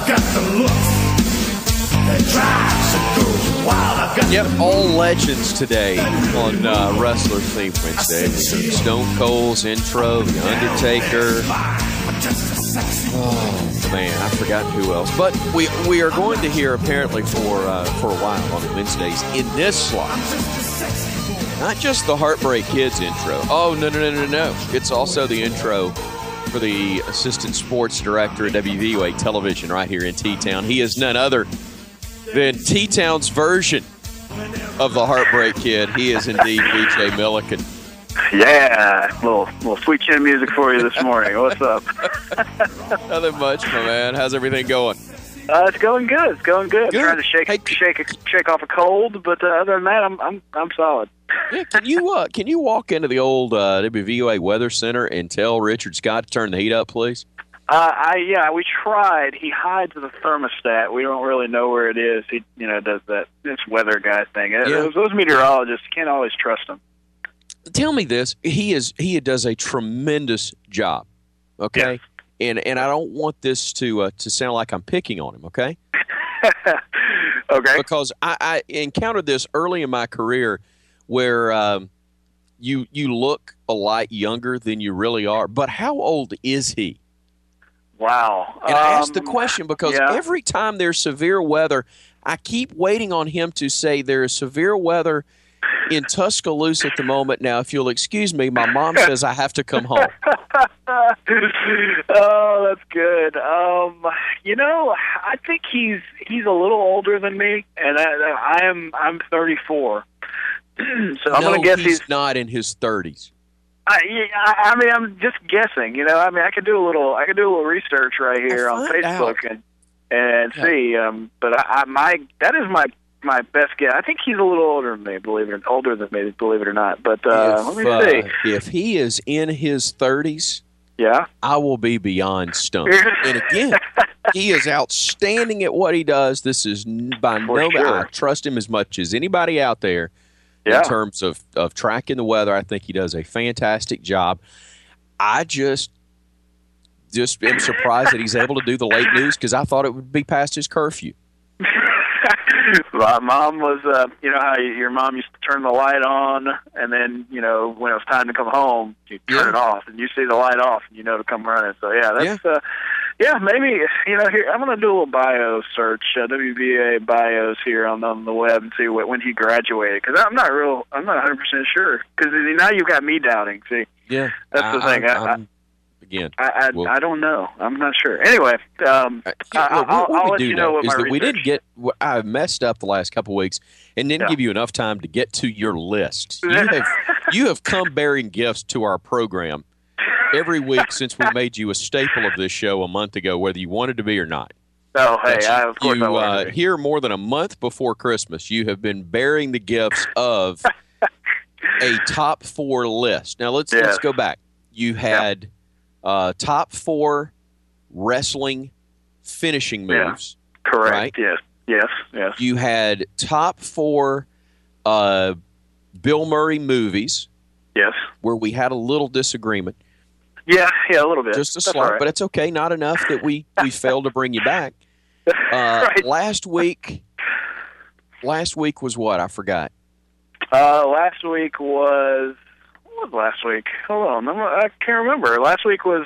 Yep, all legends today on Wrestler Theme Wednesday. Stone Cold's intro, The Undertaker. Oh, man, I've forgotten who else. But we are going to hear, apparently, for a while on Wednesdays in this slot, not just the Heartbreak Kids intro. Oh, no. It's also the intro for the assistant sports director at WVUA Television right here in T-Town. He is none other than T-Town's version of the Heartbreak Kid. He is indeed BJ Milliken. Yeah, little sweet chin music for you this morning. What's up? Nothing much, my man. How's everything going? It's going good. It's going good. Good. Trying to shake off a cold, but other than that, I'm solid. Yeah, can you walk into the old WVUA Weather Center and tell Richard Scott to turn the heat up, please? We tried. He hides the thermostat. We don't really know where it is. He, does this weather guy thing. Yeah. Those meteorologists, you can't always trust them. Tell me this: he does a tremendous job. Okay, yes. and I don't want this to sound like I'm picking on him. Okay. Okay. Because I encountered this early in my career, where you look a lot younger than you really are. But how old is he? Wow. And I asked the question because every time there's severe weather, I keep waiting on him to say there is severe weather in Tuscaloosa at the moment. Now, if you'll excuse me, my mom says I have to come home. Oh, that's good. I think he's a little older than me, and I'm 34. So I'm going to guess he's not in his 30s. I mean, I'm just guessing. I could do a little research right here on Facebook and see. But that is my best guess. I think he's a little older than me. Believe it or not. But let me see. If he is in his 30s, I will be beyond stunned. And again, he is outstanding at what he does. This is by no means. I trust him as much as anybody out there. In terms of tracking the weather, I think he does a fantastic job. I just am surprised that he's able to do the late news because I thought it would be past his curfew. My mom was, how your mom used to turn the light on, and then, when it was time to come home, you turn it off, and you see the light off, and to come running. So, maybe, here, I'm going to do a little bio search, WBA bios here on the web and see when he graduated, because I'm not 100% sure, because now you've got me doubting, see? Yeah. That's the thing. I don't know. I'm not sure. Anyway, I'll let you know what my research. I messed up the last couple of weeks and didn't give you enough time to get to your list. You have come bearing gifts to our program every week since we made you a staple of this show a month ago, whether you wanted to be or not. Oh, hey, of course I wanted to be. Here more than a month before Christmas, you have been bearing the gifts of a top 4 list. Now, let's go back. You had... top 4 wrestling finishing moves. Yeah, correct. Right? Yes. You had top 4 Bill Murray movies. Yes. Where we had a little disagreement. Yeah, a little bit. Just a slight, but it's okay. Not enough that we failed to bring you back. Right. Last week was what? I forgot. Last week was... What was last week? Hold on, I can't remember. Last week was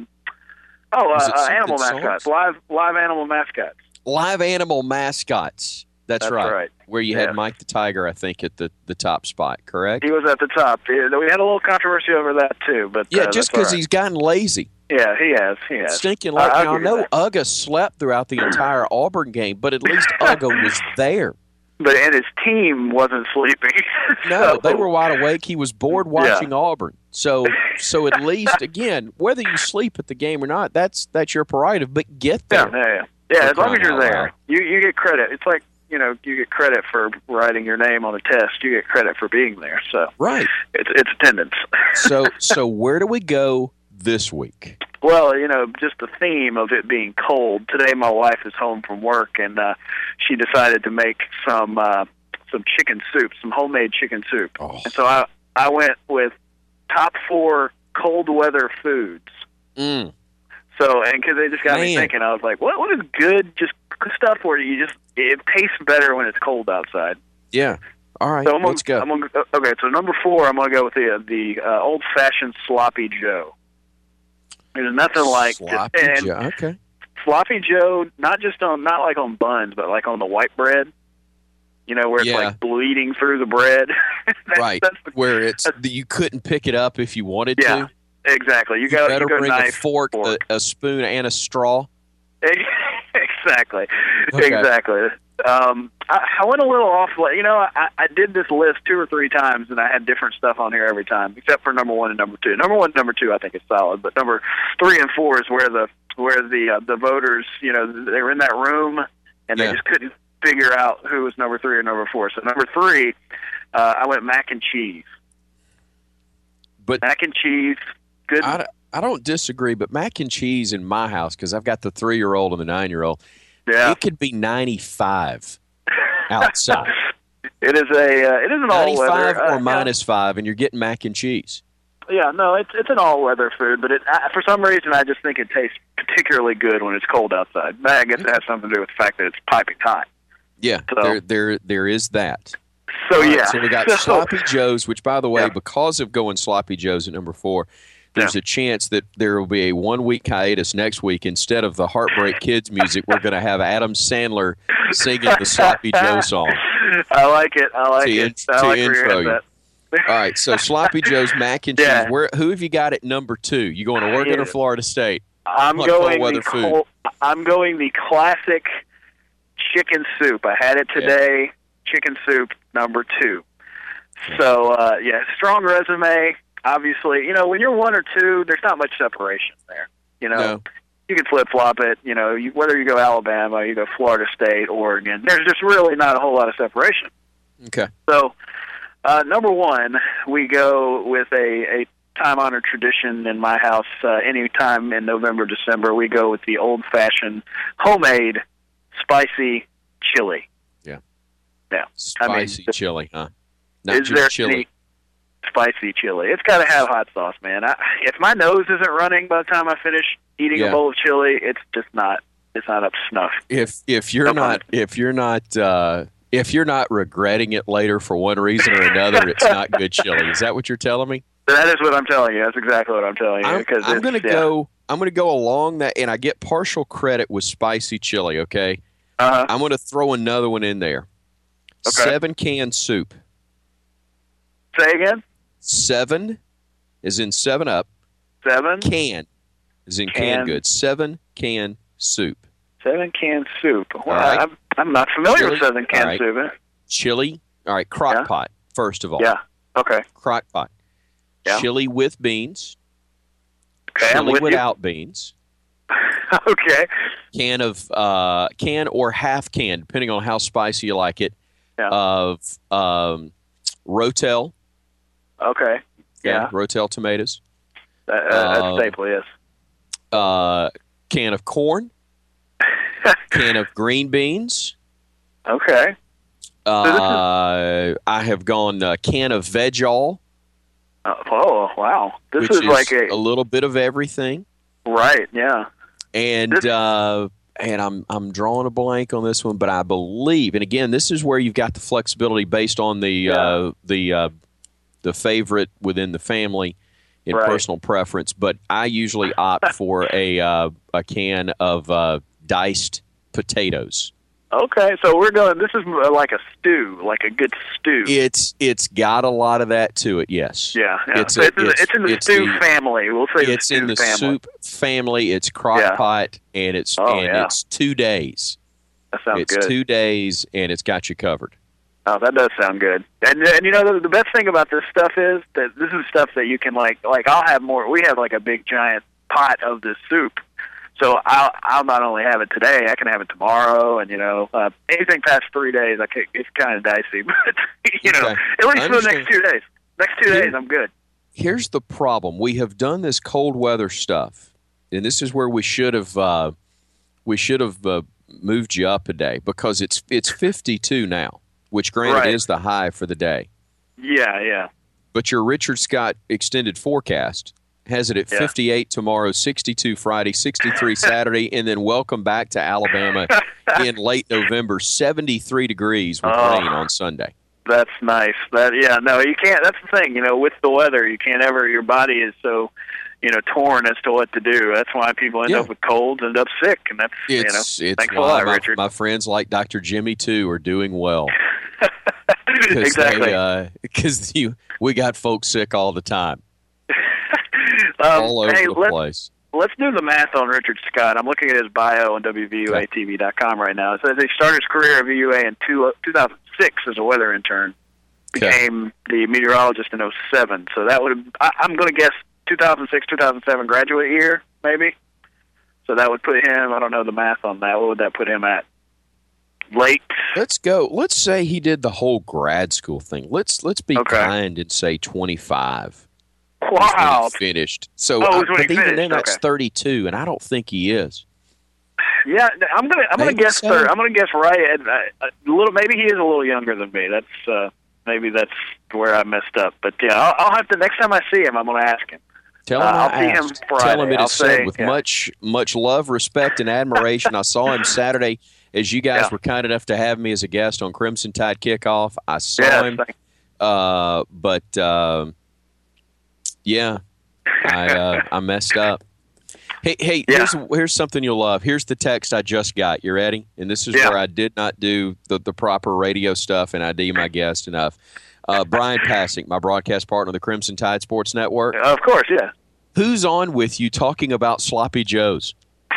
animal mascots. Live animal mascots. Live animal mascots. That's right. Where you had Mike the Tiger, I think, at the top spot. Correct. He was at the top. We had a little controversy over that too, but just because he's gotten lazy. Yeah, he has. Stinking like I know Uga slept throughout the entire Auburn game, but at least Uga was there. And his team wasn't sleeping. No, they were wide awake. He was bored watching Auburn. So at least, again, whether you sleep at the game or not, that's your prerogative, but get there. Yeah, as long as you're there. You get credit. It's like, you get credit for writing your name on a test. You get credit for being there. So right. It's attendance. So where do we go this week? Well, just the theme of it being cold. Today my wife is home from work, and she decided to make some chicken soup, some homemade chicken soup. Oh. And so I went with top 4 cold weather foods. So, and because they just got me thinking, I was like, what is good, just stuff where it tastes better when it's cold outside. Yeah. All right, so let's go. Okay, so number 4, I'm going to go with the old-fashioned Sloppy Joe. There's nothing like Sloppy Joe. Okay. Sloppy Joe, not like on buns, but like on the white bread. You know, where it's like bleeding through the bread. Right. Where you couldn't pick it up if you wanted to. Yeah, exactly. You better bring a fork, a spoon, and a straw. Exactly. Okay. Exactly. I went a little off. You know, I did this list 2 or 3 times, and I had different stuff on here every time, except for number 1 and number 2. Number 1 and number 2, I think is solid, but number 3 and 4 is where the voters, you know, they were in that room and they just couldn't figure out who was number 3 or number 4. So number 3, I went mac and cheese. But mac and cheese, good. I don't disagree, but mac and cheese in my house, because I've got the 3-year-old and the 9-year-old, it could be 95 outside. It is an all weather 95 or -5, and you're getting mac and cheese. Yeah, no, it's an all weather food, but for some reason I just think it tastes particularly good when it's cold outside. I guess it has something to do with the fact that it's piping hot. Yeah, so, there is that. So so we got Sloppy Joes, which, by the way, because of going Sloppy Joes at number 4, there's a chance that there will be a 1-week hiatus next week. Instead of the Heartbreak Kids music, we're going to have Adam Sandler singing the Sloppy Joe song. I like it. I like it. To intro you. All right, so Sloppy Joe's mac and cheese. Who have you got at number 2? You going to Oregon or Florida State? I'm going the classic chicken soup. I had it today. Yeah. Chicken soup, number 2. So, strong resume. Obviously, you know, when you're 1 or 2, there's not much separation there. You know, you can flip-flop it. You know, whether you go Alabama, you go Florida State, Oregon, there's just really not a whole lot of separation. Okay. So, number 1, we go with a time-honored tradition in my house. Any time in November, December, we go with the old-fashioned, homemade, spicy chili. Yeah. Spicy chili, huh? Not is just there chili. Spicy chili. It's got to have hot sauce, man. If my nose isn't running by the time I finish eating a bowl of chili, it's just not. It's not up to snuff. If you're not regretting it later for one reason or another, it's not good chili. Is that what you're telling me? That is what I'm telling you. That's exactly what I'm telling you. I'm going to go along that, and I get partial credit with spicy chili. Okay. I'm going to throw another one in there. Okay. 7-can soup. Say again? 7 is in 7-Up. 7? Can is in canned goods. 7-can soup. 7-can soup. Well, right. I'm not familiar with 7-can soup. Chili. All right, crock pot, first of all. Yeah, okay. Crock pot. Yeah. Chili with beans. Okay, chili without beans. Okay. Can or half can, depending on how spicy you like it, of Rotel. Okay. Yeah. Rotel tomatoes. That's staple, yes. Can of corn. Can of green beans. Okay. I have gone can of veg-all. Oh, wow. This is like a little bit of everything. Right, yeah. And I'm drawing a blank on this one, but I believe, and again, this is where you've got the flexibility based on the favorite within the family in personal preference. But I usually opt for a can of diced potatoes. Okay, so we're going. This is like a stew, like a good stew. It's got a lot of that to it. Yes. Yeah. It's in the stew family. We'll say it's in the soup family. It's crock pot, and it's 2 days. That sounds good. It's 2 days, and it's got you covered. Oh, that does sound good. And you know the best thing about this stuff is that this is stuff that you can like I'll have more. We have like a big giant pot of this soup. So I'll not only have it today, I can have it tomorrow, and anything past 3 days, it's kind of dicey. But at least for the next 2 days. Next 2 days, I'm good. Here's the problem: we have done this cold weather stuff, and this is where we should have moved you up a day because it's 52 now, which granted is the high for the day. Yeah. But your Richard Scott extended forecast Has it at 58 tomorrow, 62 Friday, 63 Saturday, and then welcome back to Alabama in late November, 73 degrees with rain on Sunday. That's nice. You can't. That's the thing, with the weather, you can't ever. Your body is so, torn as to what to do. That's why people end up with colds, end up sick, and that's it's thanks a why lot, Richard. My friends like Dr. Jimmy too are doing well. Exactly. Because we got folks sick all the time, all over the place. Let's do the math on Richard Scott. I'm looking at his bio on WVUATV.com right now. It says he started his career at VUA in 2006 as a weather intern. Became the meteorologist in 2007. So that would, I'm going to guess 2006, 2007 graduate year, maybe. So that would put him, I don't know the math on that. What would that put him at? Late? Let's go. Let's say he did the whole grad school thing. Let's be kind and say 25. Wow. He finished. So, but even then, that's 32, and I don't think he is. Yeah, I'm gonna guess third. I'm gonna guess right at a little. Maybe he is a little younger than me. That's maybe that's where I messed up. But yeah, I'll have to next time I see him. I'm gonna ask him. Tell him I'll see him Friday. Tell him it is said with much love, respect, and admiration. I saw him Saturday as you guys were kind enough to have me as a guest on Crimson Tide Kickoff. I saw him, I messed up. Hey, here's something you'll love. Here's the text I just got. You ready? And this is where I did not do the proper radio stuff, and I deem my guest enough. Brian Passink, my broadcast partner of the Crimson Tide Sports Network. Of course, yeah. Who's on with you talking about sloppy joes?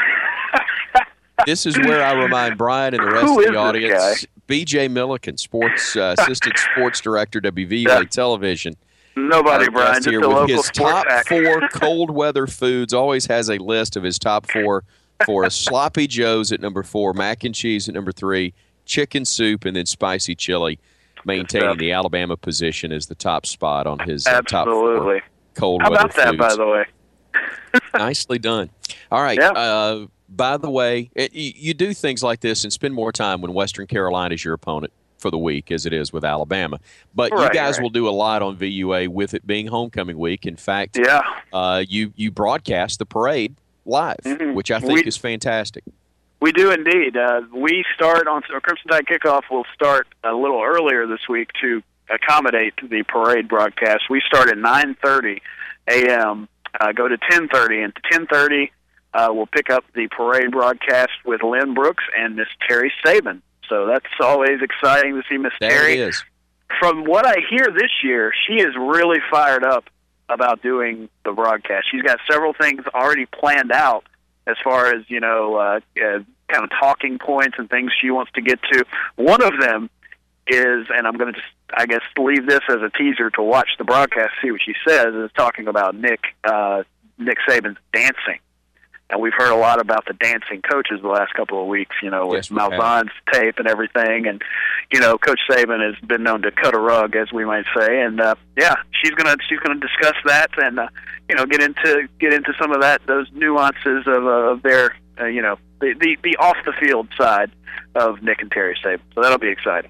This is where I remind Brian and the rest of the audience. B.J. Milliken, assistant sports director, WVUA Television. Nobody, Brian. Just here a with local his top act. 4 cold weather foods. Always has a list of his top 4 for a sloppy joes at number 4, mac and cheese at number 3, chicken soup, and then spicy chili, maintaining the Alabama position as the top spot on his top 4 cold weather foods. How about that, by the way? Nicely done. All right. Yeah. By the way, you do things like this and spend more time when Western Carolina is your opponent for the week as it is with Alabama. But you guys will do a lot on VUA with it being homecoming week. In fact, you broadcast the parade live, which I think is fantastic. We do indeed. We start on Crimson Tide Kickoff. We'll start a little earlier this week to accommodate the parade broadcast. We start at 9:30 a.m., go to 10:30, and to 10:30 we'll pick up the parade broadcast with Lynn Brooks and Miss Terry Saban. So that's always exciting to see Miss Terry. It is. From what I hear this year, she is really fired up about doing the broadcast. She's got several things already planned out as far as, kind of talking points and things she wants to get to. One of them is, and I'm going to just, I guess, leave this as a teaser to watch the broadcast, see what she says, is talking about Nick Saban's dancing. And we've heard a lot about the dancing coaches the last couple of weeks, with Malzahn's tape and everything. And, Coach Saban has been known to cut a rug, as we might say. And, she's gonna discuss that and, get into some of those nuances of their, the off the field side of Nick and Terry Saban. So that'll be exciting.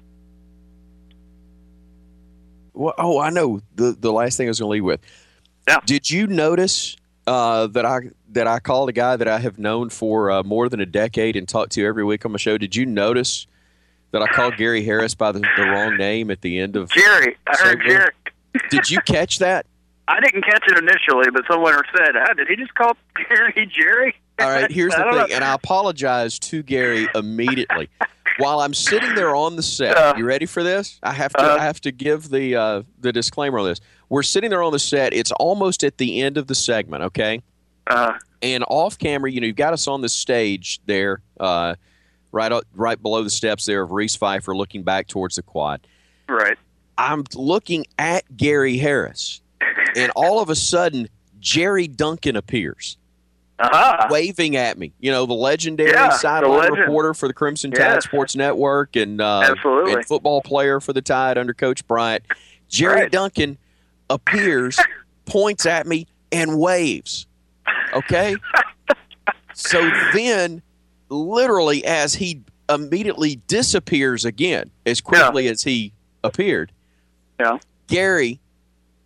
Well, I know the last thing I was going to leave with. Yeah. Did you notice that I called a guy that I have known for more than a decade and talked to every week on my show? Did you notice that I called Gary Harris by the wrong name at the end of Jerry? I heard Jerry. Did you catch that? I didn't catch it initially, but someone said, did he just call Gary Jerry? All right, here's the thing, and I apologize to Gary immediately. While I'm sitting there on the set, you ready for this? I have to give the disclaimer on this. We're sitting there on the set. It's almost at the end of the segment, okay? And off camera, you've got us on the stage there, right below the steps there of Reese Pfeiffer, looking back towards the quad. Right. I'm looking at Gary Harris, and all of a sudden, Jerry Duncan appears. Waving at me, the legendary sideline reporter for the Crimson Tide Sports Network and football player for the Tide under Coach Bryant. Jerry Duncan appears, points at me, and waves. Okay? So then, literally, as he immediately disappears again, as quickly as he appeared, Gary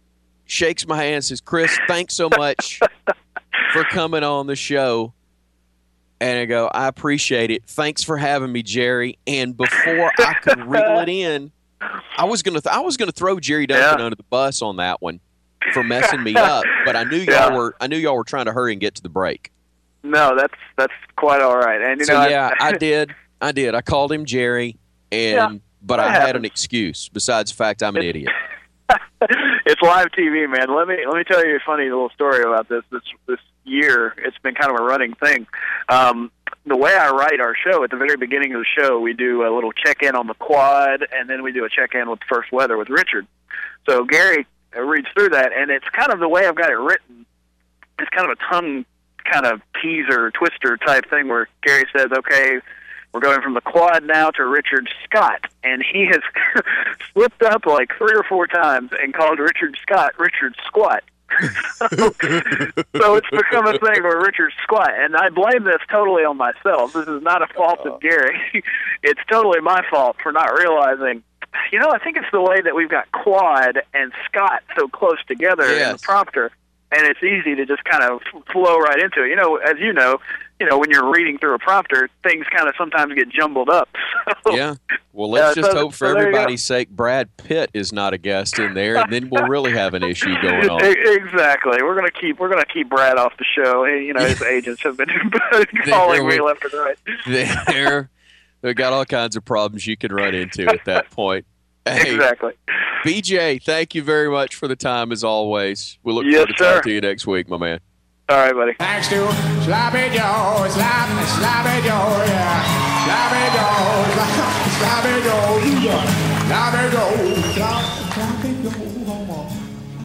shakes my hand, says, Chris, thanks so much for coming on the show. And I go, I appreciate it. Thanks for having me, Jerry. And before I could reel it in, I was gonna throw Jerry Duncan under the bus on that one for messing me up. But I knew y'all were trying to hurry and get to the break. No, that's quite all right. And I did. I called him Jerry, but I had an excuse besides the fact I'm an idiot. It's live TV, man. Let me tell you a funny little story about this year. It's been kind of a running thing. The way I write our show, at the very beginning of the show, we do a little check-in on the quad, and then we do a check-in with first weather with Richard. So Gary reads through that, and it's kind of the way I've got it written. It's kind of a tongue kind of teaser, twister type thing where Gary says, okay, we're going from the quad now to Richard Scott. And he has slipped up like 3 or 4 times and called Richard Scott Richard Squat. So it's become a thing where Richard Squat. And I blame this totally on myself. This is not a fault of Gary. It's totally my fault for not realizing, I think it's the way that we've got quad and Scott so close together in the prompter. And it's easy to just kind of flow right into it. As you know, when you're reading through a prompter, things kind of sometimes get jumbled up. So, yeah. Well, let's just hope for everybody's sake Brad Pitt is not a guest in there, and then we'll really have an issue going on. Exactly. We're gonna keep Brad off the show. His agents have been calling me left and right. They've got all kinds of problems you can run into at that point. Hey, exactly. BJ, thank you very much for the time as always. We look forward to talking to you next week, my man. All right, buddy. Thanks to Sloppy Joe, Sloppy Joe, yeah. Sloppy Joe, Sloppy Joe, Sloppy Joe.